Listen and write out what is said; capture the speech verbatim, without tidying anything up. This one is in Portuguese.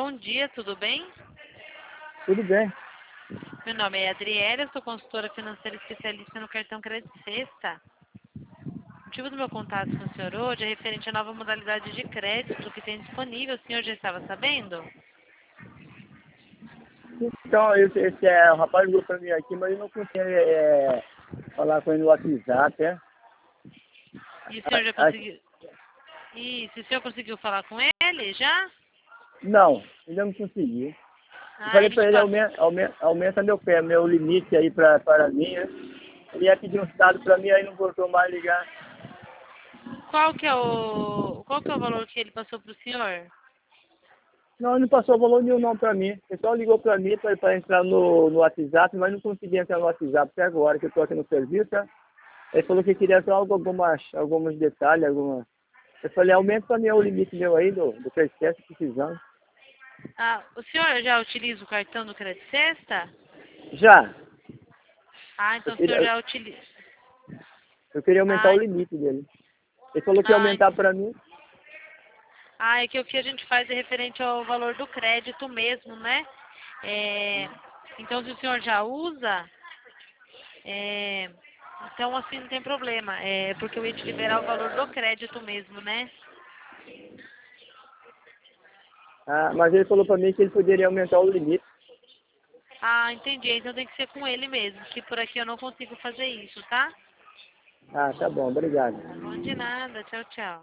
Bom dia, tudo bem? Tudo bem. Meu nome é Adriele, eu sou consultora financeira especialista no cartão Crédito Sexta. O motivo do meu contato com o senhor hoje é referente à nova modalidade de crédito que tem disponível. O senhor já estava sabendo? Então, esse, esse é, o rapaz ligou para mim aqui, mas eu não consegui é, falar com ele no WhatsApp, é? E o senhor já A- a- conseguiu... Isso, o senhor conseguiu falar com ele já? não, ainda não consegui. Eu Ah, falei ele para te ele, passou... aumenta, aumenta, aumenta meu pé, meu limite aí pra, para mim, né? Ele ia pedir um estado para mim, aí não voltou mais a ligar. Qual que é o... Qual que é o valor que ele passou para o senhor? Não, ele não passou valor nenhum não para mim. Ele só ligou para mim para entrar no, no WhatsApp, mas não consegui entrar no WhatsApp até agora, que eu estou aqui no serviço, tá? Ele falou que queria só algo, algumas, alguns detalhes, algumas... Eu falei, aumenta para mim o limite meu aí do, do que eu esqueço precisando. Ah, o senhor já utiliza o cartão do Crédito Sexta? Já. Ah, Eu então o senhor queria, já utiliza... eu queria aumentar Ah, o limite dele. Ele falou que ia ah, aumentar para mim. Ah, é que o que a gente faz é referente ao valor do crédito mesmo, né? É, então, se o senhor já usa, é, então assim não tem problema. É porque eu ia te liberar o valor do crédito mesmo, né? Ah, mas ele falou para mim que ele poderia aumentar o limite. Ah, entendi. Então tem que ser com ele mesmo, que por aqui eu não consigo fazer isso, tá? Ah, tá bom, obrigado. Tá bom de nada. Tchau, tchau.